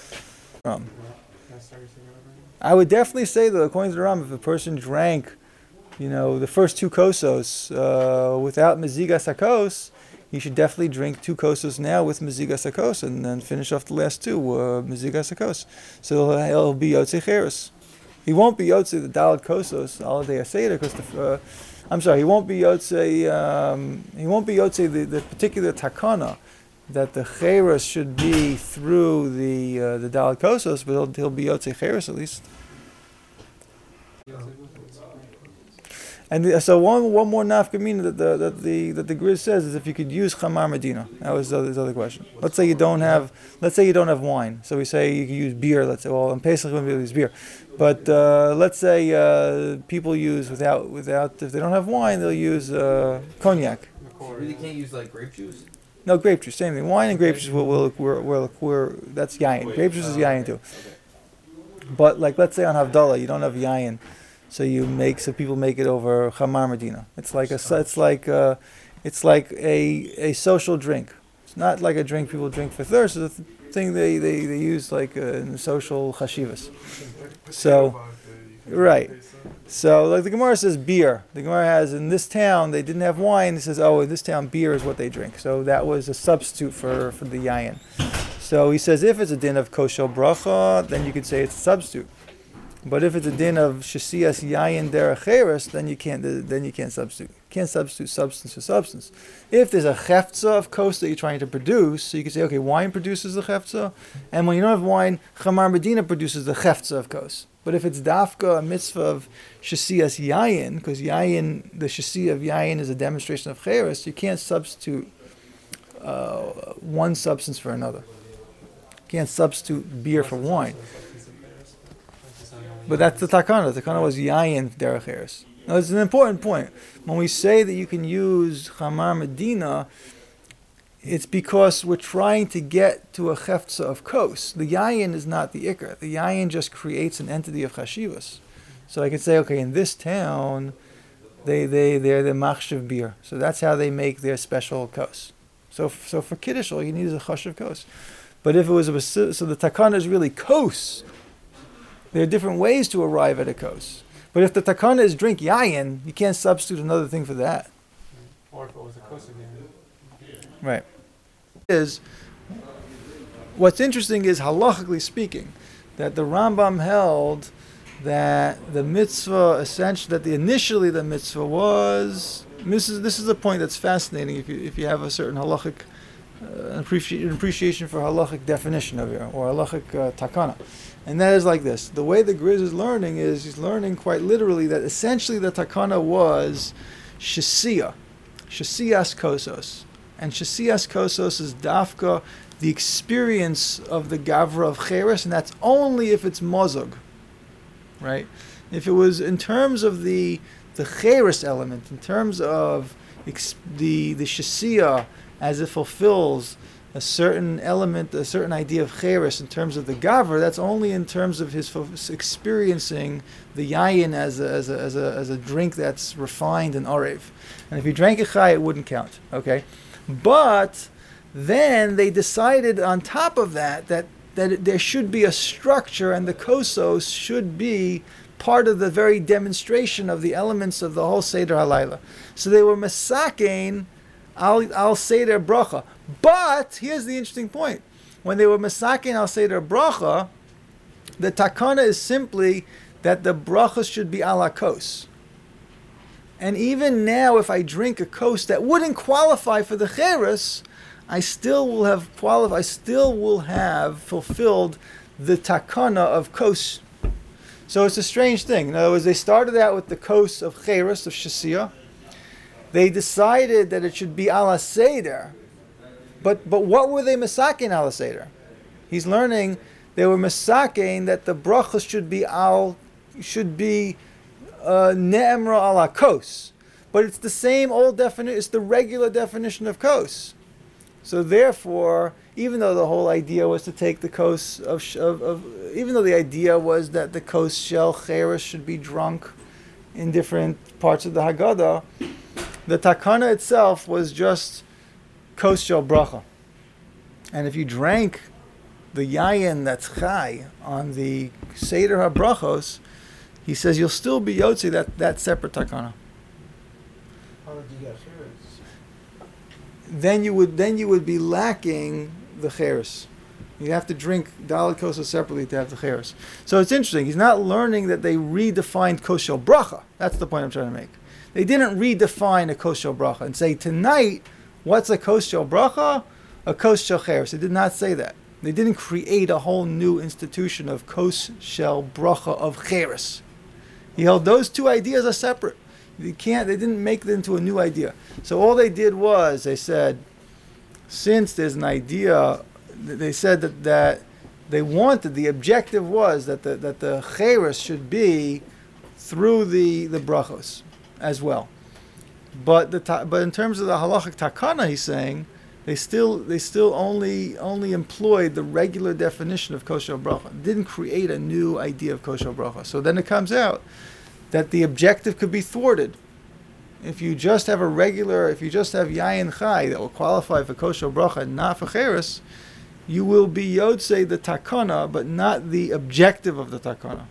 Speaker 1: I would definitely say that according to the Ram, if a person drank, the first two kosos without mezigas hakos, he should definitely drink two kosos now with mezigas hakos, and then finish off the last two mezigas hakos. So he'll be yotzei cheres. He won't be yotzei the daled kosos al dei aseder because he won't be yotzei. He won't be yotzei the particular takana that the cheres should be through the daled kosos, but he'll be yotzei cheres at least. And so one more nafkamina that the Griz says is if you could use chamar medina. That was his other question. Let's say you don't have wine. So we say you can use beer. Let's say, well, in Pesach we use beer, but let's say people use without if they don't have wine, they'll use cognac.
Speaker 2: You really can't use like grape juice.
Speaker 1: No, grape juice, same thing. Wine and grape juice, we're that's yayin. Grape juice is yayin too.
Speaker 2: Okay.
Speaker 1: But like, let's say on Havdalah, you don't have yayin, so people make it over chamar medina. It's like a social drink. It's not like a drink people drink for thirst. It's a thing they use like in social chashivas. So, right. So, like the Gemara says, beer. The Gemara has, in this town, they didn't have wine. It says, in this town, beer is what they drink. So that was a substitute for the yayin. So he says, if it's a din of kosher bracha, then you could say it's a substitute. But if it's a din of shasiyas yayin derech cheres, then you can't substitute. You can't substitute substance for substance. If there's a cheftza of kos that you're trying to produce, so you can say, okay, wine produces the cheftza, and when you don't have wine, chamar medina produces the cheftza of kos. But if it's dafka, a mitzvah of shasiyas yayin, because yayin, the shasiyah of yayin is a demonstration of cheres, you can't substitute one substance for another. You can't substitute beer for wine. But that's the takana. The takana was yayin derech cheres. Now, it's an important point. When we say that you can use chamar medina, it's because we're trying to get to a cheftza of kos. The yayin is not the ikar. The yayin just creates an entity of chashivas. So I could say, okay, in this town, they're the machshav beer. So that's how they make their special kos. So for kiddush, all you need is a chashav kos. But if it was so the takana is really kos. There are different ways to arrive at a kos. But if the takana is drink yayin, you can't substitute another thing for that.
Speaker 3: Or if it was a kos again.
Speaker 1: Right. What's interesting is, halachically speaking, that the Rambam held that the mitzvah, essentially, initially the mitzvah was. This is a point that's fascinating if you have a certain halachic appreciation for halachic definition of it, or halachic takana. And that is like this. The way the Griz is learning is he's learning quite literally that essentially the takana was shasiyas kosos. And shasiyas kosos is dafka, the experience of the gavra of cheres, and that's only if it's mozog, right? If it was in terms of the cheres element, in terms of the shasiyah as it fulfills a certain element, a certain idea of cheres in terms of the gavra, that's only in terms of his experiencing the yayin as a drink that's refined and arev. And if he drank a chai, it wouldn't count, okay? But then they decided on top of that there should be a structure, and the kosos should be part of the very demonstration of the elements of the whole Seder HaLayla. So they were mesakein al Seder bracha. But here's the interesting point. When they were mesakein al Seder bracha, the takana is simply that the brachas should be ala kos. And even now, if I drink a kos that wouldn't qualify for the cheres, I still will have fulfilled the takana of kos. So it's a strange thing. In other words, they started out with the kos of cheres, of shasiyah. They decided that it should be ala seder. But what were they masakin ala seder? He's learning they were masakin that the brachas should be ne'emra ala kos. But it's the same old definition, it's the regular definition of kos. So therefore, even though the whole idea was to take the kos even though the idea was that the kos shel cheres should be drunk in different parts of the Haggadah, the takana itself was just kos shel bracha. And if you drank the yayin that's chai on the Seder HaBrachos, he says you'll still be yotzi that separate takana.
Speaker 4: How did you get cheres?
Speaker 1: Then you would be lacking the cheres. You have to drink daled kosos separately to have the cheres. So it's interesting. He's not learning that they redefined kos shel bracha. That's the point I'm trying to make. They didn't redefine a kos shel bracha and say tonight, what's a kos shel bracha? A kos shel cheres. They did not say that. They didn't create a whole new institution of kos shel bracha of cheres. He held those two ideas are separate. They didn't make it into a new idea. So all they did was they said, since there's an idea, they said that they wanted, the objective was that the cheres should be through the brachos as well. But in terms of the halachic takana, he's saying they still only employed the regular definition of kos shel bracha. Didn't create a new idea of kos shel bracha. So then it comes out that the objective could be thwarted. If you just have yayin chai that will qualify for kos shel bracha and not for cheres, you will be yotzei the takana, but not the objective of the takana.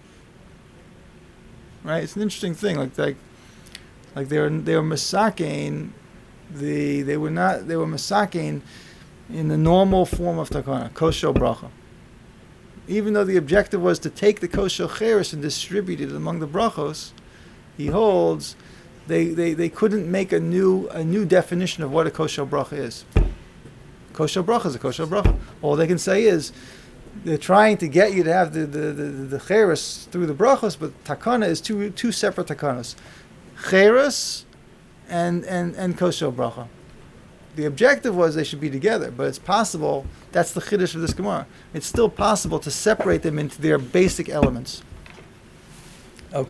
Speaker 1: Right? It's an interesting thing. Like they were masakein. They were masakein in the normal form of takana, kos shel bracha. Even though the objective was to take the kos shel cheres and distribute it among the brachos, he holds they couldn't make a new definition of what a kos shel bracha is. Kos shel bracha is a kos shel bracha. All they can say is they're trying to get you to have the cheres through the brachos, but takana is two separate takanas, cheres and kos shel bracha. The objective was they should be together, but it's possible. That's the chiddush of this Gemara. It's still possible to separate them into their basic elements.